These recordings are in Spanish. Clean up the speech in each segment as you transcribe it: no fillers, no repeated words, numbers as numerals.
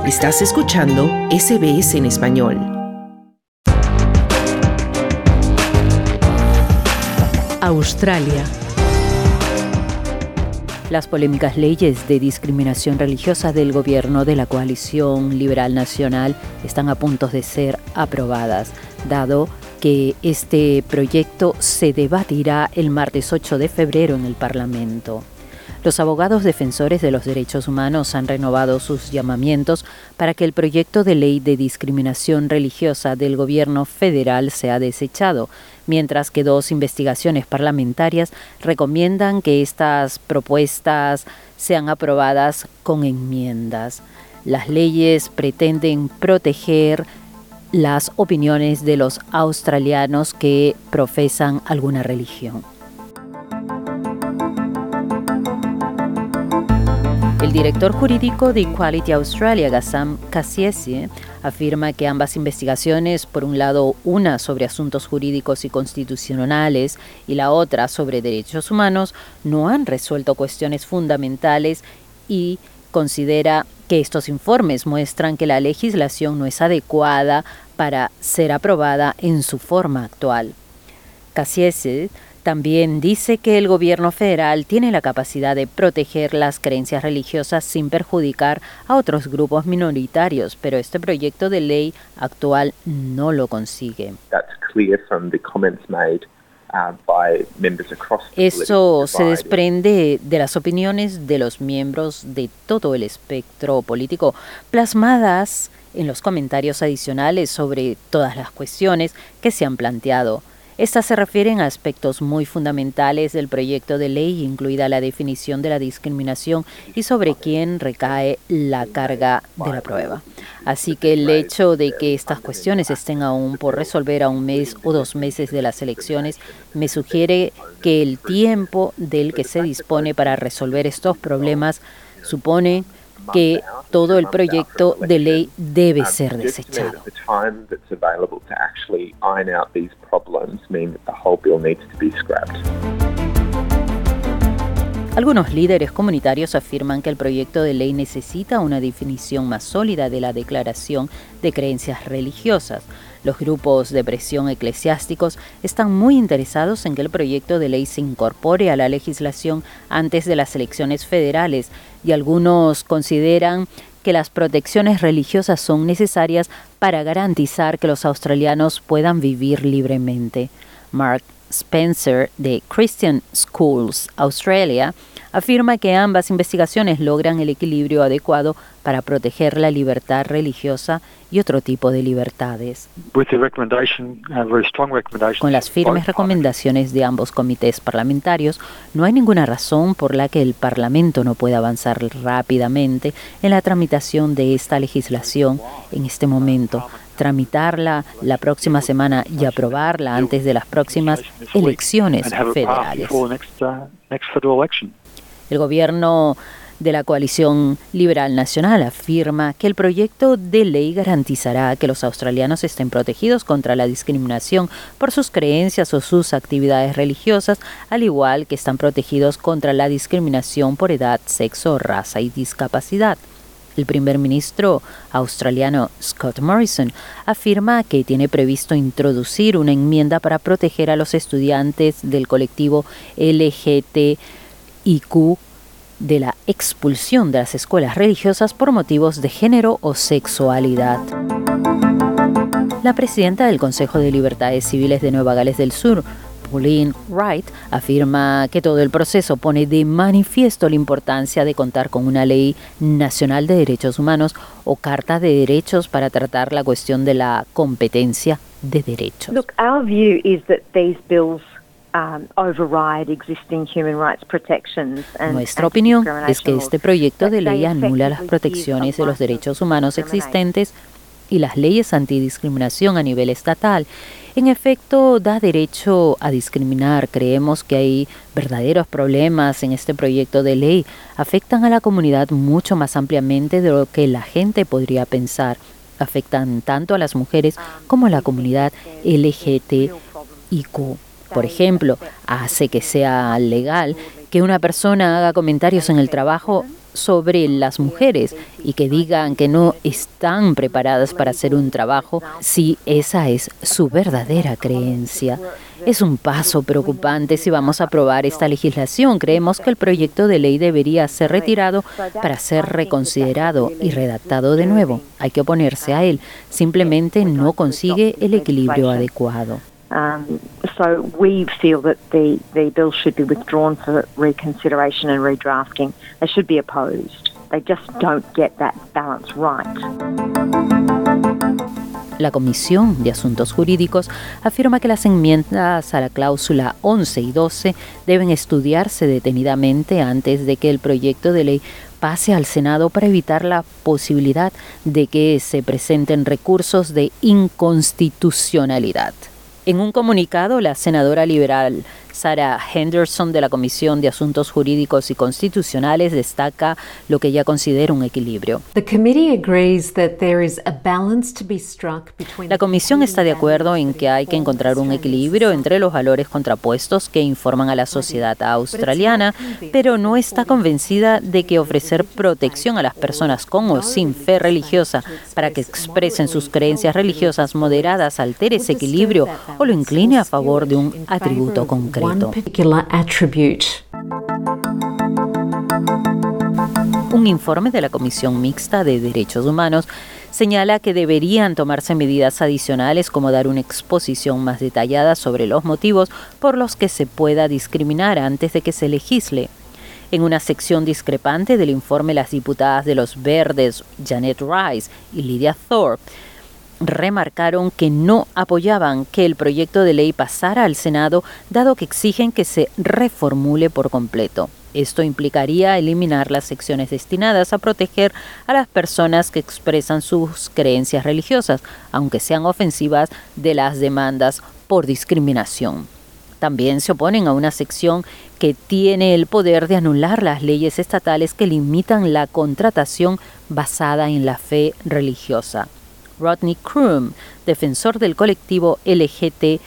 Estás escuchando SBS en español. Australia. Las polémicas leyes de discriminación religiosa del gobierno de la Coalición Liberal Nacional están a punto de ser aprobadas, dado que este proyecto se debatirá el martes 8 de febrero en el Parlamento. Los abogados defensores de los derechos humanos han renovado sus llamamientos para que el proyecto de ley de discriminación religiosa del gobierno federal sea desechado, mientras que dos investigaciones parlamentarias recomiendan que estas propuestas sean aprobadas con enmiendas. Las leyes pretenden proteger las opiniones de los australianos que profesan alguna religión. El director jurídico de Equality Australia, Ghassan Kassiesi, afirma que ambas investigaciones, por un lado una sobre asuntos jurídicos y constitucionales y la otra sobre derechos humanos, no han resuelto cuestiones fundamentales y considera que estos informes muestran que la legislación no es adecuada para ser aprobada en su forma actual. Kassiesi también dice que el gobierno federal tiene la capacidad de proteger las creencias religiosas sin perjudicar a otros grupos minoritarios, pero este proyecto de ley actual no lo consigue. Eso se desprende de las opiniones de los miembros de todo el espectro político, plasmadas en los comentarios adicionales sobre todas las cuestiones que se han planteado. Estas se refieren a aspectos muy fundamentales del proyecto de ley, incluida la definición de la discriminación y sobre quién recae la carga de la prueba. Así que el hecho de que estas cuestiones estén aún por resolver a un mes o 2 meses de las elecciones me sugiere que el tiempo del que se dispone para resolver estos problemas supone que todo el proyecto de ley debe ser desechado. Algunos líderes comunitarios afirman que el proyecto de ley necesita una definición más sólida de la declaración de creencias religiosas. Los grupos de presión eclesiásticos están muy interesados en que el proyecto de ley se incorpore a la legislación antes de las elecciones federales y algunos consideran que las protecciones religiosas son necesarias para garantizar que los australianos puedan vivir libremente. Mark Spencer, de Christian Schools Australia, afirma que ambas investigaciones logran el equilibrio adecuado para proteger la libertad religiosa y otro tipo de libertades. Con las firmes recomendaciones de ambos comités parlamentarios, no hay ninguna razón por la que el Parlamento no pueda avanzar rápidamente en la tramitación de esta legislación en este momento, tramitarla la próxima semana y aprobarla antes de las próximas elecciones federales. El gobierno de la Coalición Liberal Nacional afirma que el proyecto de ley garantizará que los australianos estén protegidos contra la discriminación por sus creencias o sus actividades religiosas, al igual que están protegidos contra la discriminación por edad, sexo, raza y discapacidad. El primer ministro australiano Scott Morrison afirma que tiene previsto introducir una enmienda para proteger a los estudiantes del colectivo LGTBIQ de la expulsión de las escuelas religiosas por motivos de género o sexualidad. La presidenta del Consejo de Libertades Civiles de Nueva Gales del Sur, Pauline Wright, afirma que todo el proceso pone de manifiesto la importancia de contar con una ley nacional de derechos humanos o carta de derechos para tratar la cuestión de la competencia de derechos. Look, our view is that these bills Nuestra opinión es que este proyecto de ley anula las protecciones de los derechos humanos existentes y las leyes antidiscriminación a nivel estatal. En efecto, da derecho a discriminar. Creemos que hay verdaderos problemas en este proyecto de ley. Afectan a la comunidad mucho más ampliamente de lo que la gente podría pensar. Afectan tanto a las mujeres como a la comunidad LGTBIQ. Por ejemplo, hace que sea legal que una persona haga comentarios en el trabajo sobre las mujeres y que digan que no están preparadas para hacer un trabajo si esa es su verdadera creencia. Es un paso preocupante si vamos a aprobar esta legislación. Creemos que el proyecto de ley debería ser retirado para ser reconsiderado y redactado de nuevo. Hay que oponerse a él. Simplemente no consigue el equilibrio adecuado. So we feel that the bill should be withdrawn for reconsideration and redrafting. They should be opposed. They just don't get that balance right. La Comisión de Asuntos Jurídicos afirma que las enmiendas a la cláusula 11 y 12 deben estudiarse detenidamente antes de que el proyecto de ley pase al Senado para evitar la posibilidad de que se presenten recursos de inconstitucionalidad. En un comunicado, la senadora liberal Sarah Henderson de la Comisión de Asuntos Jurídicos y Constitucionales destaca lo que ella considera un equilibrio. La Comisión está de acuerdo en que hay que encontrar un equilibrio entre los valores contrapuestos que informan a la sociedad australiana, pero no está convencida de que ofrecer protección a las personas con o sin fe religiosa para que expresen sus creencias religiosas moderadas altere ese equilibrio o lo incline a favor de un atributo concreto. Un informe de la Comisión Mixta de Derechos Humanos señala que deberían tomarse medidas adicionales como dar una exposición más detallada sobre los motivos por los que se pueda discriminar antes de que se legisle. En una sección discrepante del informe, las diputadas de los Verdes, Janet Rice y Lydia Thorpe, remarcaron que no apoyaban que el proyecto de ley pasara al Senado, dado que exigen que se reformule por completo. Esto implicaría eliminar las secciones destinadas a proteger a las personas que expresan sus creencias religiosas, aunque sean ofensivas de las demandas por discriminación. También se oponen a una sección que tiene el poder de anular las leyes estatales que limitan la contratación basada en la fe religiosa. Rodney Croom, defensor del colectivo LGTBIQ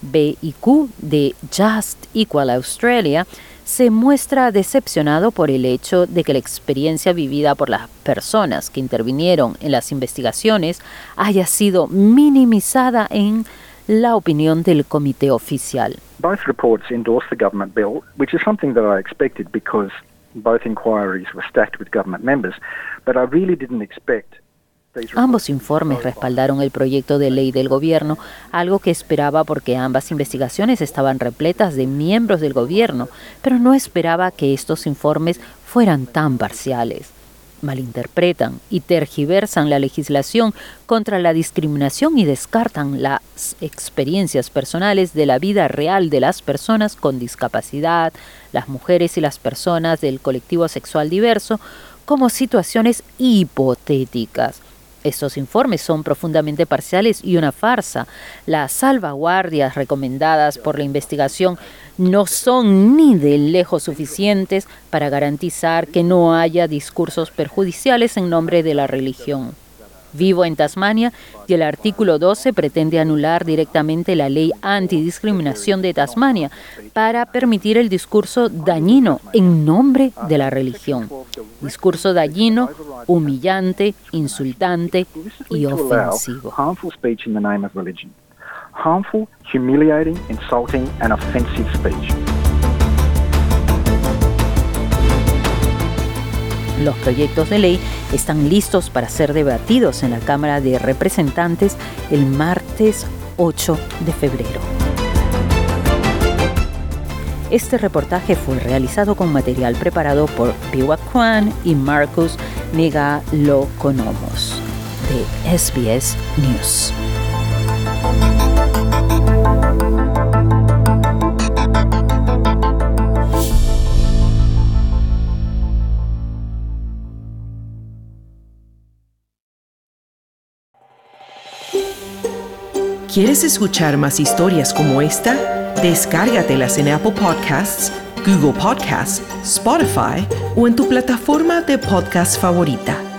de Just Equal Australia, se muestra decepcionado por el hecho de que la experiencia vivida por las personas que intervinieron en las investigaciones haya sido minimizada en la opinión del comité oficial. Both reports endorse the government bill, which is something that I expected because both inquiries were stacked with government members, but I really didn't expect. Ambos informes respaldaron el proyecto de ley del gobierno, algo que esperaba porque ambas investigaciones estaban repletas de miembros del gobierno, pero no esperaba que estos informes fueran tan parciales. Malinterpretan y tergiversan la legislación contra la discriminación y descartan las experiencias personales de la vida real de las personas con discapacidad, las mujeres y las personas del colectivo sexual diverso como situaciones hipotéticas. Estos informes son profundamente parciales y una farsa. Las salvaguardias recomendadas por la investigación no son ni de lejos suficientes para garantizar que no haya discursos perjudiciales en nombre de la religión. Vivo en Tasmania y el artículo 12 pretende anular directamente la ley antidiscriminación de Tasmania para permitir el discurso dañino en nombre de la religión. Discurso dañino, humillante, insultante y ofensivo. Harmful, humiliating, insulting and offensive speech. Los proyectos de ley están listos para ser debatidos en la Cámara de Representantes el martes 8 de febrero. Este reportaje fue realizado con material preparado por Piwa Kwan y Marcus Megalokonomos de SBS News. ¿Quieres escuchar más historias como esta? Descárgatelas en Apple Podcasts, Google Podcasts, Spotify o en tu plataforma de podcast favorita.